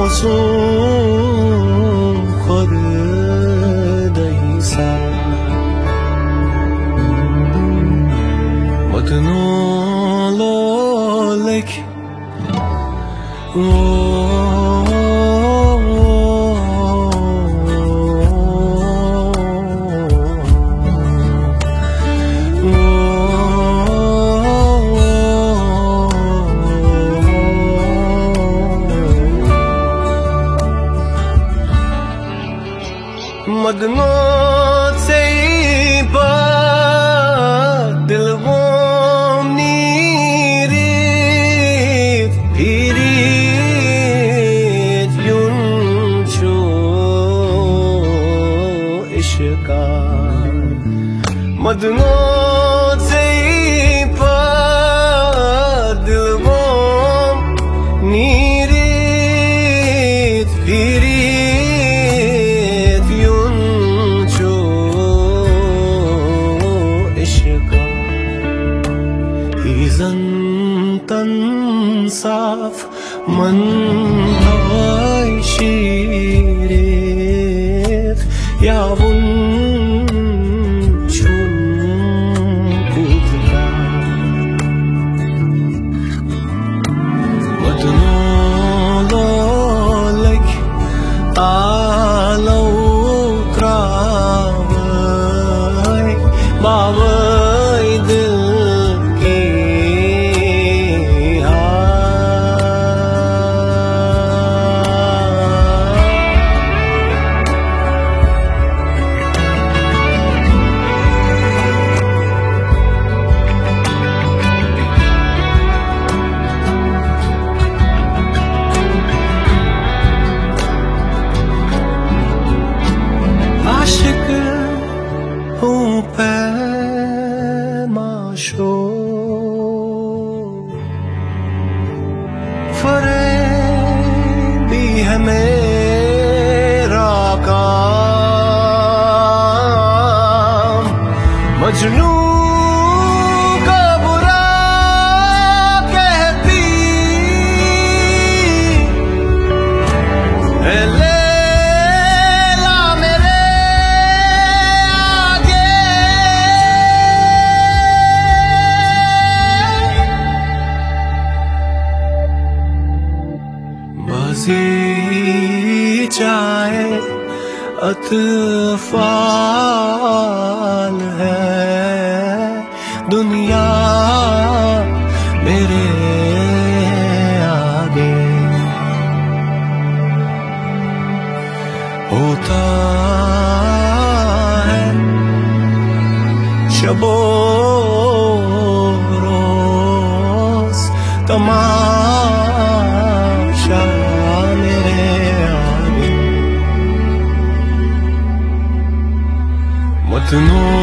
सों खुद दही सा मदनो लोलिक मदनों से दिल वो नीरीत फिरीत युंचो इश्का मदनों से दिल वो नीरीत फिरीत युंचो इश्का Hizantan saf man hay şiret yavun çun kudra madnololek alo kravay bavay dil पैमाशो फरेबी है मेरा काम मजनू का बुरा कहती है चाहे अतफाल है दुनिया मेरे आगे होता है शबो रोज तमाशा मेरे आगे मदनो